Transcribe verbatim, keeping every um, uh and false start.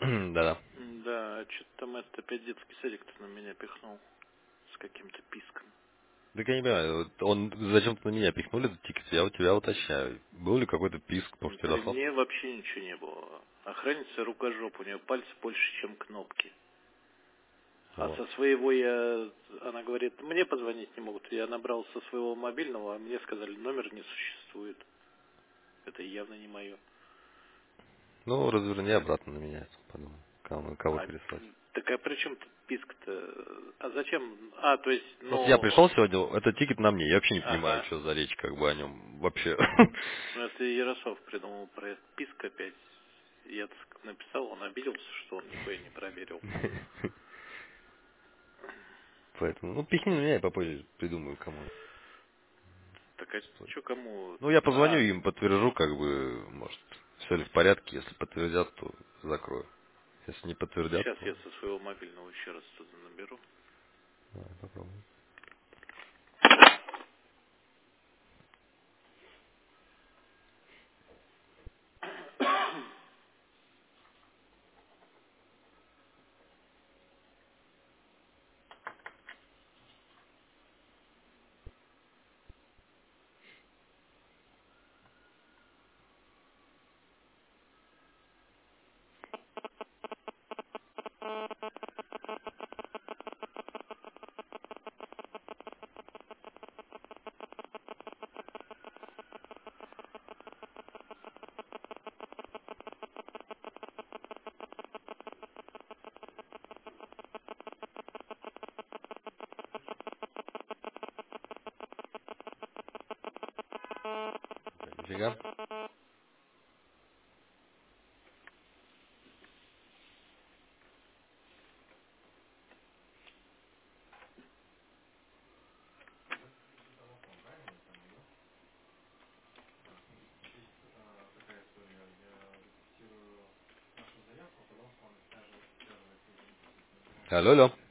Да-да. Да, что-то там этот опять детский садик-то на меня пихнул с каким-то писком. Так я не понимаю, вот он зачем-то на меня пихнули этот тикет, я у тебя уточняю. Был ли какой-то писк, М, может, При Ярослав? мне вообще ничего не было. Охранница рукожоп, у нее пальцы больше, чем кнопки. А Вот. со своего я, она говорит, мне позвонить не могут. Я набрал со своего мобильного, а мне сказали, номер не существует. Это явно не мое. Ну, разверни обратно на меня, подумай, кому, кого А, переслать. так а при чем тут писк-то? А зачем? А, то есть, Вот я ну, пришел сегодня, этот тикет на мне, я вообще не понимаю, ага. что за речь, как бы о нем вообще. Ну, это Ярослав придумал проект писк опять. Я так сказать, написал, он обиделся, что он нихуя не проверил. Поэтому, ну, пихни на меня, я попозже придумаю, кому. Так а что кому? Ну, я позвоню А, им, подтвержу, как бы, может, все ли в порядке. Если подтвердят, то закрою. Если не подтвердят, сейчас то я со своего мобильного еще раз туда наберу. давай попробуем. Нифига. Алло, алло.